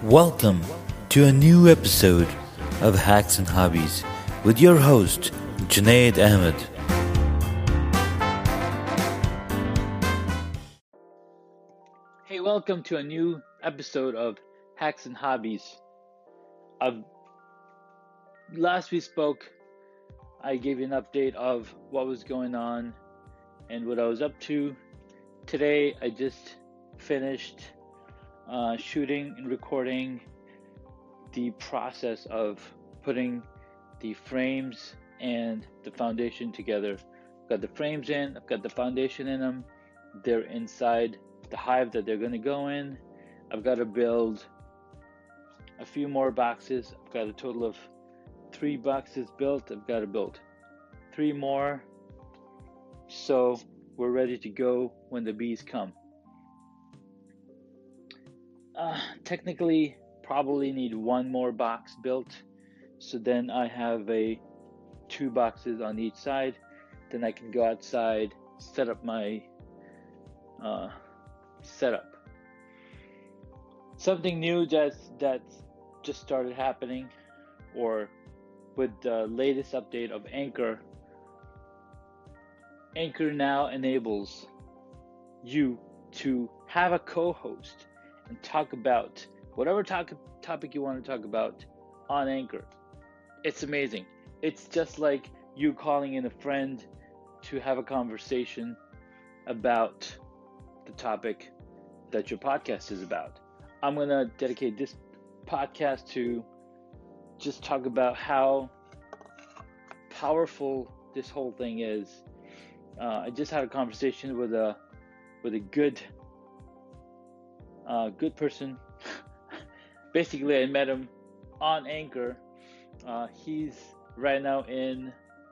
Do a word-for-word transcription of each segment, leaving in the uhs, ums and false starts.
Welcome to a new episode of Hacks and Hobbies with your host, Junaid Ahmed. Hey, welcome to a new episode of Hacks and Hobbies. Uh, last we spoke, I gave you an update of what was going on and what I was up to. Today, I just finished uh, shooting and recording the process of putting the frames and the foundation together. I've got the frames in, I've got the foundation in them. They're inside the hive that they're going to go in. I've got to build a few more boxes. I've got a total of three boxes built. I've got to build three more. So we're ready to go when the bees come. Uh, technically, probably need one more box built. So then I have a two boxes on each side. Then I can go outside, set up my uh, setup. Something new that's that's just started happening, or with the latest update of Anchor. Anchor now enables you to have a co-host and talk about whatever talk, topic you want to talk about on Anchor. It's amazing. It's just like you calling in a friend to have a conversation about the topic that your podcast is about. I'm going to dedicate this podcast to just talk about how powerful this whole thing is. Uh, I just had a conversation with a with a good uh, good person. Basically, I met him on Anchor. Uh, he's right now in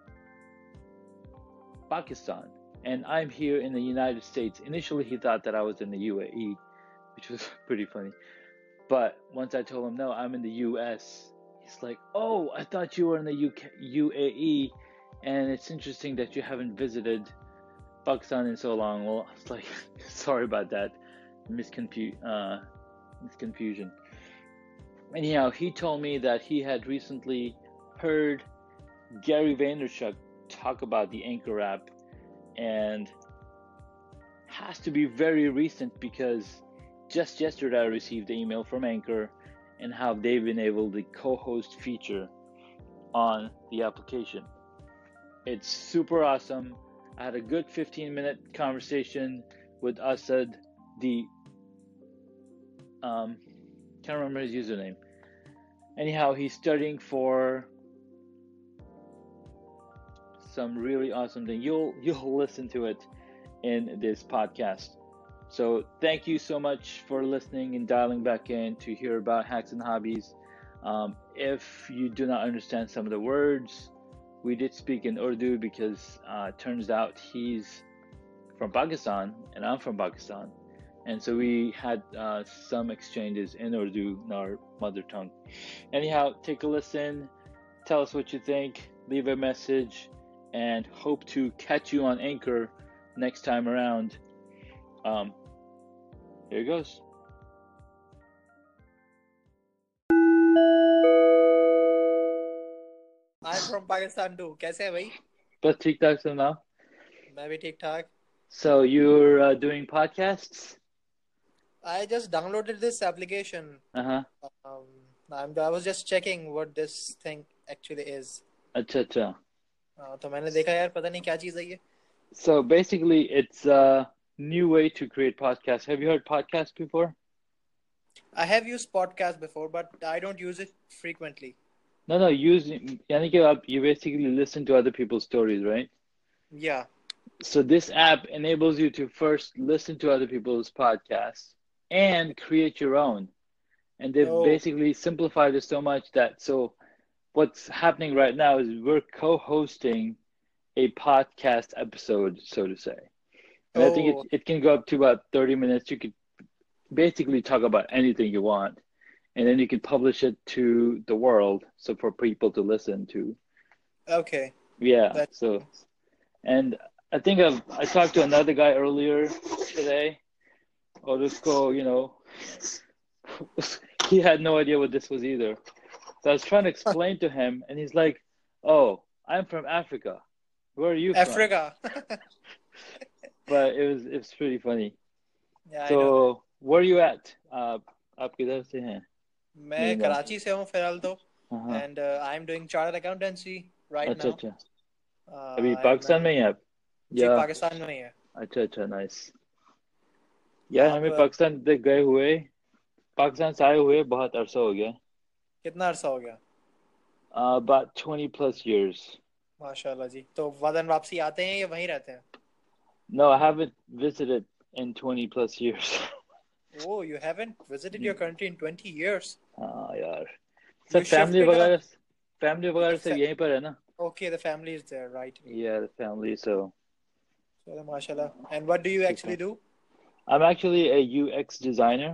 Pakistan, and I'm here in the United States. Initially, he thought that I was in the U A E, which was pretty funny. But once I told him, no, I'm in the U S, he's like, oh, I thought you were in the U K, U A E, and it's interesting that you haven't visited Pakistan in so long. Well, I was like, sorry about that misconfu- uh, misconfusion. Anyhow, he told me that he had recently heard Gary Vaynerchuk talk about the Anchor app, and has to be very recent because just yesterday I received an email from Anchor and how they've enabled the co-host feature on the application. It's super awesome. I had a good fifteen minute conversation with Asad, the um can't remember his username. Anyhow, he's studying for some really awesome thing. You'll you'll listen to it in this podcast. So thank you so much for listening and dialing back in to hear about Hacks and Hobbies. Um, if you do not understand some of the words, we did speak in Urdu because uh, it turns out he's from Pakistan and I'm from Pakistan. And so we had uh, some exchanges in Urdu, in our mother tongue. Anyhow, take a listen, tell us what you think, leave a message, and hope to catch you on Anchor next time around. Um, here it goes. I'm from Pakistan too. कैसे है भाई? बस ठीक ठाक सुनाओ. मैं भी ठीक ठाक. So you're uh, doing podcasts? I just downloaded this application. Uh-huh. Um, I'm, I was just checking what this thing actually is. अच्छा अच्छा. Uh, तो मैंने देखा यार पता नहीं क्या चीज़ है ये. So basically it's a new way to create podcasts. Have you heard podcasts before? I have used podcast before, but I don't use it frequently. No, no, use, यानी कि आप, you basically listen to other people's stories, right? Yeah. So this app enables you to first listen to other people's podcasts and create your own. And they've Oh. basically simplified it so much that, so what's happening right now is we're co-hosting a podcast episode, so to say. And Oh. I think it, it can go up to about thirty minutes. You could basically talk about anything you want. And then you can publish it to the world, so for people to listen to. Okay. Yeah, That's... so, and I think I've, I talked to another guy earlier today, or just go, you know, he had no idea what this was either. So I was trying to explain to him, and he's like, "Oh, I'm from Africa. Where are you from?" Africa. But it was it's pretty funny. Yeah, I know. So where are you at? Uh, आप किधर से हैं? मैं मेरी बात। कराची से हूँ फिलहाल तो, हाँ। and uh, I'm doing chartered accountancy right अच्छा now. अच्छा। Uh, अभी and पाकिस्तान मैं में ही हैं आप? जी या पाकिस्तान में ही है। अच्छा अच्छा नाइस। यार आप हमें uh, पाकिस्तान देख गए हुए पाकिस्तान से आए हुए बहुत अरसा हो गया। कितना अरसा हो गया? Uh, about twenty plus years. माशाल्लाह जी। तो वतन वापसी आते हैं या वहीं रहते हैं? No, I haven't visited in twenty plus years. Oh, you haven't visited your country in twenty years. हाँ यार You सब फैमिली shifted वगैरह up. फैमिली The वगैरह सब fa- यहीं पर है ना। okay, the family is there, right? Yeah, the family. So So, mashallah. And what do you actually do? I'm actually a U X designer,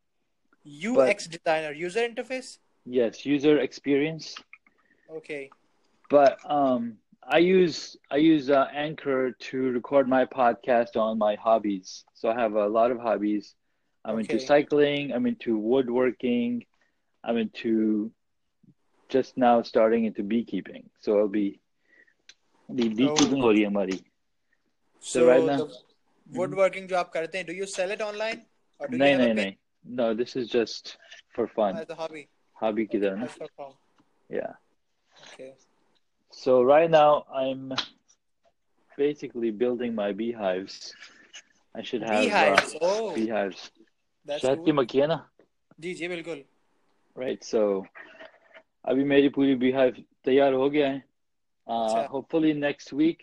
but U X designer, user interface. yes, user experience. Okay. But um, I use I use uh, Anchor to record my podcast on my hobbies. So I have a lot of hobbies. I'm into Okay. cycling. I'm into woodworking. I'm into just now starting into beekeeping. So I'll be the beekeeping Oh. हो रही है हमारी. So So right now, the woodworking जो आप करते हैं, do you sell it online or do you नहीं have a नहीं page नहीं. No, this is just for fun. as a hobby? Hobby की Okay, तरह ना. that's for fun. Yeah. Okay. So right now I'm basically building my beehives. I should have uh, Beehives. Oh, beehives. that's शहद की cool. मक्खी है ना? जी जी बिल्कुल. Right. So अभी मेरी पूरी beehive तैयार हो गया है. Uh, अच्छा. hopefully next week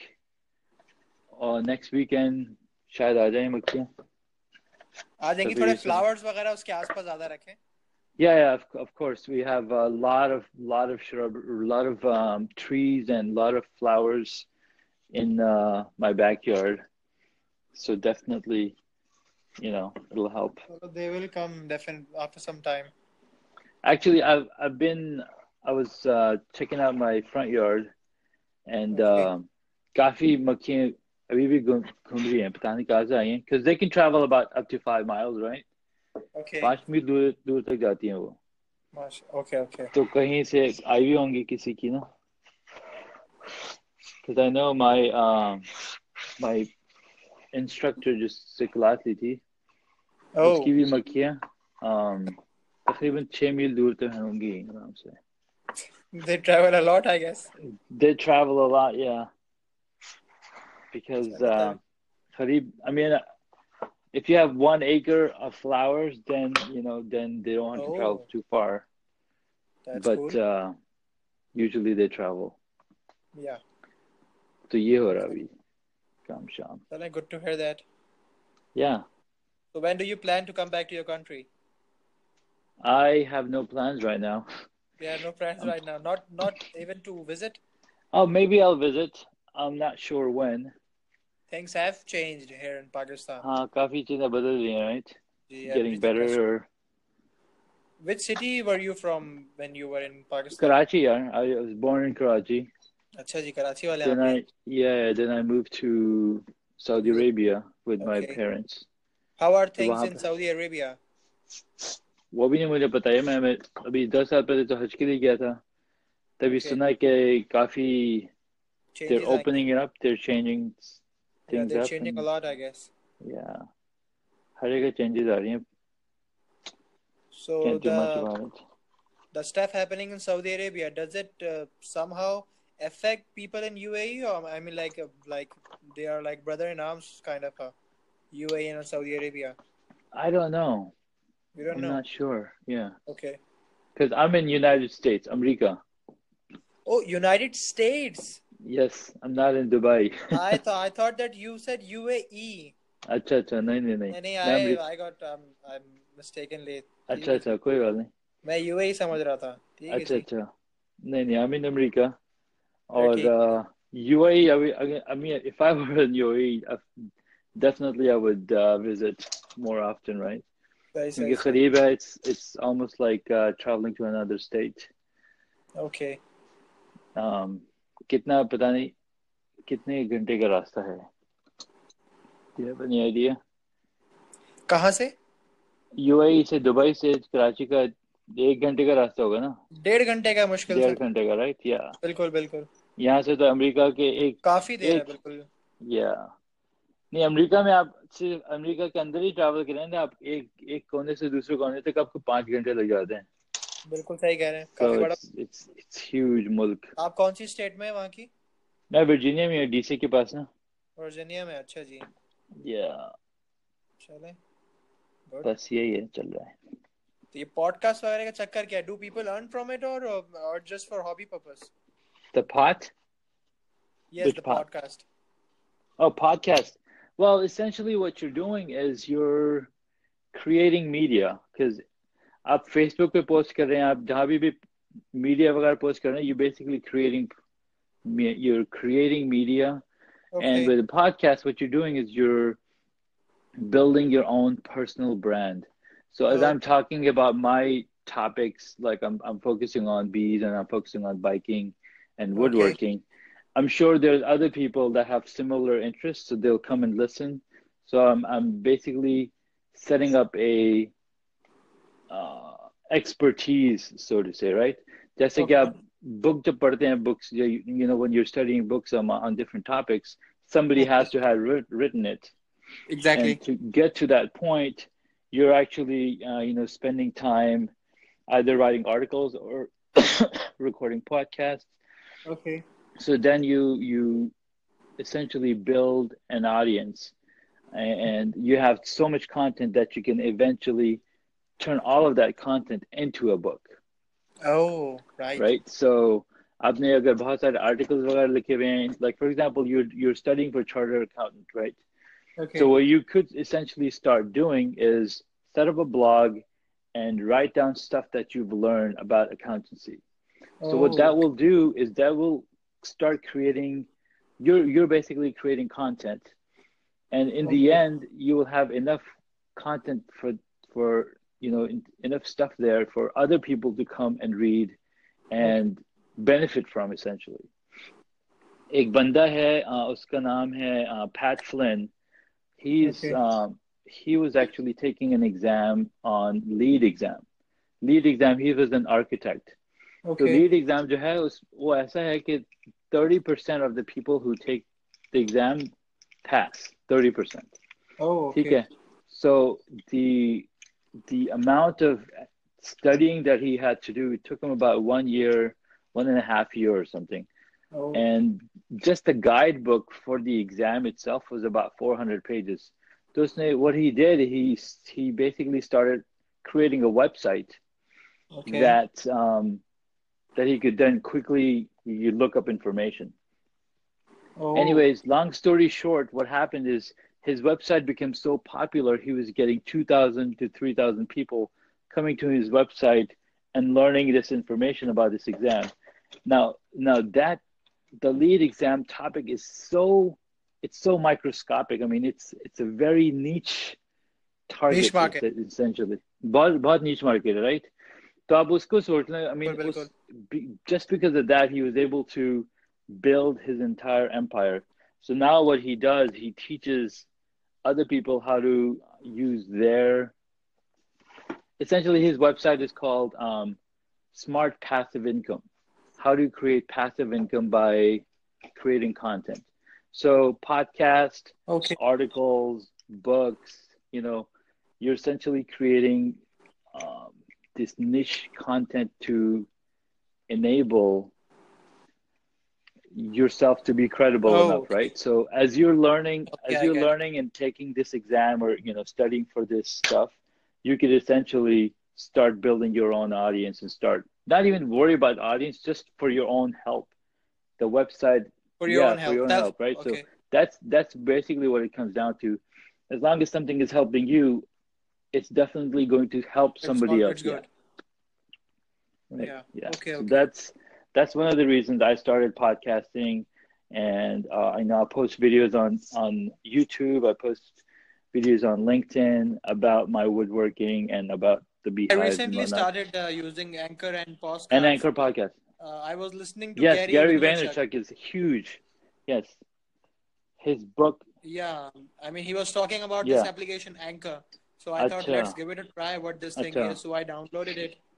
or next weekend शायद आ जाए मक्खियाँ. आ जाएंगी. तभी थोड़े सब- flowers वगैरह उसके आसपास ज्यादा रखें. Yeah, yeah, of, of course. We have a lot of lot of shrub, a lot of um, trees and a lot of flowers in uh, my backyard. So definitely, you know, it'll help. So they will come definitely after some time. Actually, I've I've been I was uh, checking out my front yard and Okay. uh, काफी मक्खियाँ अभी भी घूम घूम रही हैं. पता नहीं कहाँ से आई हैं. Because they can travel about up to five miles, right? Okay. पाँच मील दूर दूर तक जाती हैं वो. Mash- Okay, okay. तो कहीं से आई भी होंगी किसी की ना. Because I know my um my instructor just से क्लास ली थी. Oh, उसकी भी मक्खियाँ um तकरीबन छह मील दूर तक होंगी आराम से. they travel a lot, I guess. They travel a lot, yeah. Because uh, Kharib, I mean, if you have one acre of flowers, then you know, then they don't have to travel Oh, too far. that's But cool. uh, usually they travel. Yeah. तो ये हो रहा Okay. अभी काम शाम. Well, good to hear that. Yeah, So when do you plan to come back to your country? I have no plans right now. We have no plans Um, right now. Not not even to visit. oh, maybe I'll visit. I'm not sure when. Things have changed here in Pakistan. हाँ काफी चीजें बदल रही हैं, right? Ji, Getting everything better. has. Or Which city were you from when you were in Pakistan? Karachi, yeah. I was born in Karachi. अच्छा जी, कराची वाले Then आप I, भी. yeah, then I moved to Saudi Arabia with my Okay. parents. How are तो things वहाँ in पे Saudi Arabia? वो भी नहीं मुझे पता है. मैं, मैं अभी दस साल पहले तो हज के लिए गया था. तभी Okay. सुना कि काफी they're Changes आएंगे. opening it up, they're changing Yeah, things they're up, changing a and lot, I guess. yeah, हर एक changes आ रही हैं. So Can't do much the about it. the stuff happening in Saudi Arabia, does it uh, somehow affect people in U A E, or I mean, like uh, like they are like brother in arms kind of a U A E and Saudi Arabia? I don't know. You don't I'm know. not sure. Yeah, Okay. because I'm in United States, America. Oh, United States. Yes, I'm not in Dubai. I thought I thought that you said U A E. अच्छा अच्छा नहीं नहीं नहीं नहीं नहीं मैं I America. I got um, I'm mistakenly. ठीक अच्छा है अच्छा जी. कोई बात नहीं. मैं U A E समझ रहा था. ठीक है अच्छा जी. अच्छा नहीं नहीं I'm in America. फिर Or ठीक है. uh, U A E, I, mean- I mean, if I were in U A E, I, definitely I would uh, visit more often, right? सही सही क्योंकि सही. करीब है, it's it's almost like uh, traveling to another state. Okay. Um, कितना पता नहीं कितने घंटे का रास्ता है. Do you have any idea? कहाँ से? U A E से दुबई से कराची का एक घंटे का रास्ता होगा ना, डेढ़ घंटे का मुश्किल से। डेढ़ घंटे का, राइट, या बिल्कुल बिल्कुल। यहाँ से तो अमेरिका के एक काफी देर है एक बिल्कुल। या नहीं, अमेरिका में आप सिर्फ अमेरिका के अंदर ही ट्रैवल करें ना, आप एक एक कोने से दूसरे कोने तक आपको पाँच घंटे लग जाते हैं। बिल्कुल सही कह रहे हैं, सो काफी बड़ा। इट्स इट्स इट्स ह्यूज मुल्क। आप कौन सी स्टेट में है वहाँ की? मैं वर्जीनिया में हूँ, डीसी के पास ना। वर्जीनिया में, अच्छा जी। या चले, गुड। बस यही है, चल रहा है। तो ये पॉडकास्ट वगैरह का चक्कर क्या है? Do people earn from it और और just for hobby purpose? The pot? Yes, Which the pot? Podcast. Oh, podcast. Well, essentially what you're doing is you're creating media because आप Facebook पे पोस्ट कर रहे हैं, आप जहाँ भी भी मीडिया वगैरह पोस्ट कर रहे हैं, you're basically creating you're creating media. Okay And with a podcast, what you're doing is you're building your own personal brand. So as I'm talking about my topics, like I'm I'm focusing on bees and I'm focusing on biking and okay woodworking. I'm sure there's other people that have similar interests, so they'll come and listen. So I'm I'm basically setting up a uh, expertise, so to say, right? जैसे कि okay आप book जब पढ़ते हैं books, you, you know, when you're studying books on, on different topics, somebody okay. has to have writ- written it. Exactly. And to get to that point, you're actually, uh, you know, spending time either writing articles or recording podcasts. Okay So then you you essentially build an audience, and you have so much content that you can eventually turn all of that content into a book, oh right. right? So आपने अगर बहुत सारे articles वगैरह लिखे हुए हैं, like for example, you're you're studying for chartered accountant, right? Okay. So what you could essentially start doing is set up a blog and write down stuff that you've learned about accountancy. So what oh that will do is that will start creating, you're you're basically creating content, and in the okay end you will have enough content for for you know enough stuff there for other people to come and read okay and benefit from essentially. एक बंदा है, uh, उसका नाम है uh, Pat Flynn. He's okay um, he was actually taking an exam on lead exam. Lead exam. He was an architect. So okay. lead exam जो है उस वो ऐसा है कि thirty percent of the people who take the exam pass. thirty percent. ओह ठीक okay. है. So the the amount of studying that he had to do, it took him about one year, one and a half year or something. Oh And just the guidebook for the exam itself was about four hundred pages. So उसने- what he did, he he basically started creating a website okay. that um, that he could then quickly you look up information. Oh Anyways, long story short, what happened is his website became so popular, he was getting two thousand to three thousand people coming to his website and learning this information about this exam. Now, now that the lead exam topic is so it's so microscopic. I mean, it's it's a very niche niche target market। essentially. बहुत बहुत niche market, right? तो आप उसको सोचना, I mean, बिल्कुल बिल्कुल। उस, just because of that, he was able to build his entire empire. So now what he does, he teaches other people how to use their, essentially his website is called um, Smart Passive Income. How to create passive income by creating content. So podcast, okay articles, books, you know, you're essentially creating um, this niche content to enable yourself to be credible oh enough, okay right? So as you're learning, okay as I you're get it. learning and taking this exam or you know studying for this stuff, you could essentially start building your own audience and start not even worry about audience, just for your own help. The website, For your yeah, own for help, your own self, help, right? So okay, that's that's basically what it comes down to. As long as something is helping you, it's definitely going to help it's somebody all else. it's Yeah. good. Right. Yeah, Yeah. okay, So okay. that's that's one of the reasons I started podcasting, and uh, I now post videos on on YouTube. I post videos on LinkedIn about my woodworking and about the I beehives and recently whatnot. started uh, using Anchor and And Postcards. Anchor podcast. Uh, I was listening to Yes, Gary Gary Vaynerchuk. Vaynerchuk is huge. Yes, his book. Yeah, I mean, he was talking about this Yeah. application Anchor. So I thought, let's Acha. give it a try what this thing Acha. is. So I downloaded it.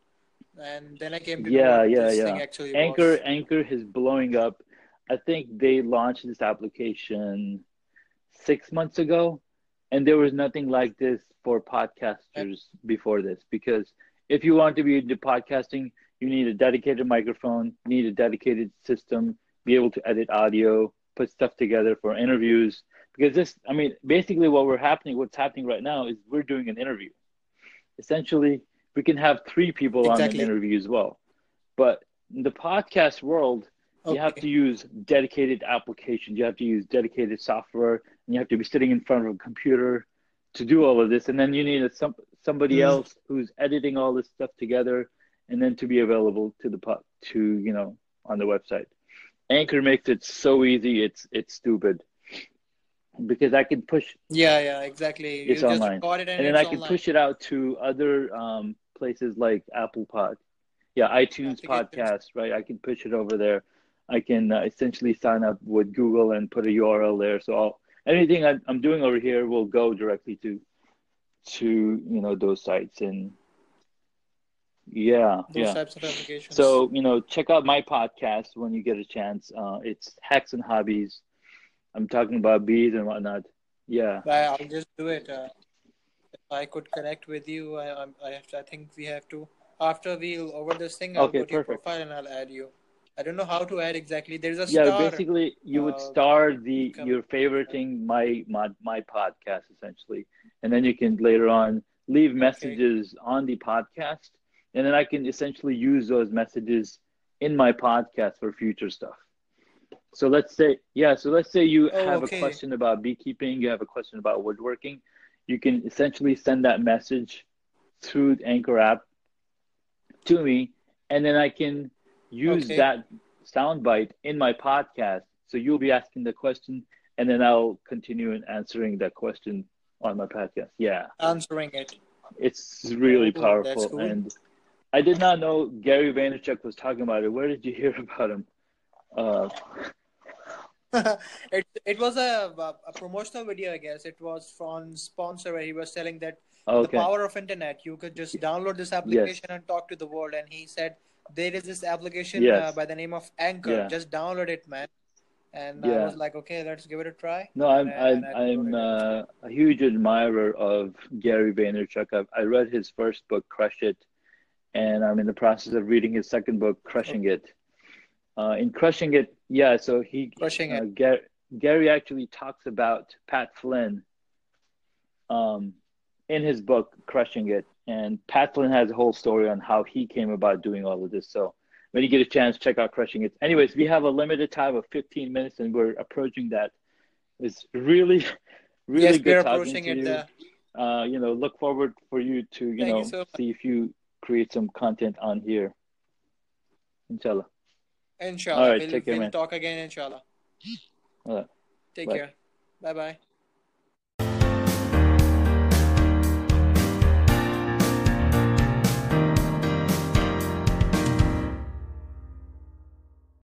and then I came to know Yeah, what yeah, this yeah. thing actually Anchor, was. Anchor is blowing up. I think they launched this application six months ago, and there was nothing like this for And, podcasters before this. Because if you want to be into podcasting, you need a dedicated microphone, you need a dedicated system, be able to edit audio, put stuff together for interviews. Because this, I mean, basically what we're happening, what's happening right now is we're doing an interview. Essentially, we can have three people on an exactly. interview as well. But in the podcast world, you have Okay. to use dedicated applications. You have to use dedicated software, and you have to be sitting in front of a computer to do all of this. And then you need a, some somebody Mm, else who's editing all this stuff together, and then to be available to the po- to you know on the website. Anchor makes it so easy. It's it's stupid because I can push yeah, yeah, exactly. it's You just online, record it and and then it's I can online. push it out to other um, places like Apple Pod. Yeah, iTunes Applications. podcast, right? I can push it over there. I can uh, essentially sign up with Google and put a U R L there. So I'll, anything I, I'm doing over here will go directly to to you know those sites. And yeah, Those yeah. types of applications. So you know, check out my podcast when you get a chance. Uh, it's Hacks and Hobbies. I'm talking about bees and whatnot. Yeah. I, I'll just do it. Uh, if I could connect with you, I, I, I have to, I think we have to. After we'll over this thing, I'll Okay, go to your perfect. profile and I'll add you. I don't know how to add exactly. There's a Yeah, star. basically you would Uh, star the come. your favoriting my my my podcast essentially, and then you can later on leave Okay. messages on the podcast, and then I can essentially use those messages in my podcast for future stuff. So let's say yeah, so let's say you Oh, have a okay. question about beekeeping, you have a question about woodworking, you can essentially send that message through the Anchor app to me, and then I can use Okay. that soundbite in my podcast. So you'll be asking the question, and then I'll continue in answering that question on my podcast. Yeah, Answering it. it's really Oh, that's powerful. cool. And I did not know Gary Vaynerchuk was talking about it. Where did you hear about him? Uh, it it was a, a a promotional video, I guess. It was from sponsor where he was telling that the okay. power of internet. You could just download this Yes. application and talk to the world. And he said there is this application uh, Yes. by the name of Anchor. Yeah. Just download it, man. And I Yeah. was like, okay, let's give it a try. No, And I'm I, and I'm I I'm downloaded it. uh, a huge admirer of Gary Vaynerchuk. I've, I read his first book, Crush It, and I'm in the process of reading his second book, Okay. Crushing It. Uh, in Crushing It, yeah, so he Crushing uh, it. Gary, Gary actually talks about Pat Flynn um, in his book Crushing It, and Pat Flynn has a whole story on how he came about doing all of this. So when you get a chance, check out Crushing It. Anyways, we have a limited time of fifteen minutes, and we're approaching that. It's really, really Yes, we are good talking approaching to it. you. The Uh, you know, look forward for you to you thank you know so much. see if you create some content on here. Inshallah. All Inshallah, right, we'll take care, we'll man. talk again. Inshallah. All right, Take bye. care. Bye bye.